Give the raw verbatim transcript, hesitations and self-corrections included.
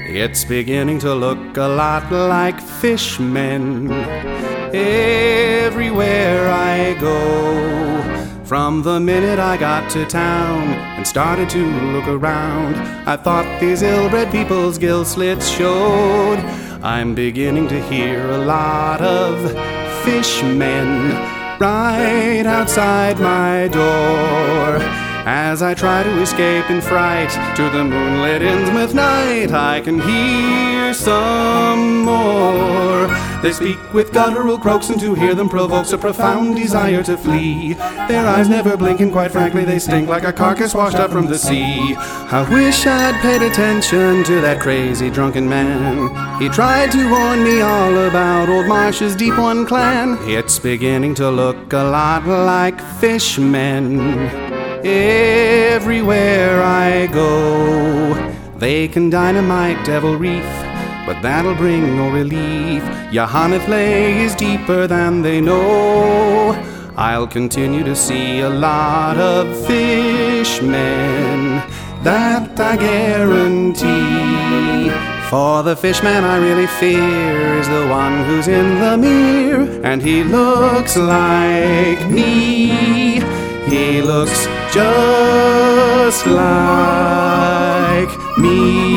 It's beginning to look a lot like fishmen everywhere I go. From the minute I got to town and started to look around, I thought these ill-bred people's gill slits showed. I'm beginning to hear a lot of fishmen right outside my door. As I try to escape in fright to the moonlit Innsmouth night, I can hear some more. They speak with guttural croaks, and to hear them provokes a profound desire to flee. Their eyes never blink, and quite frankly they stink like a carcass washed up from the sea. I wish I'd paid attention to that crazy drunken man. He tried to warn me all about old Marsh's Deep One clan. It's beginning to look a lot like fishmen everywhere I go. They can dynamite Devil Reef, but that'll bring no relief. Yohannes Lay is deeper than they know. I'll continue to see a lot of fishmen, that I guarantee. For the fishman I really fear is the one who's in the mirror, and he looks like me. He looks just like me.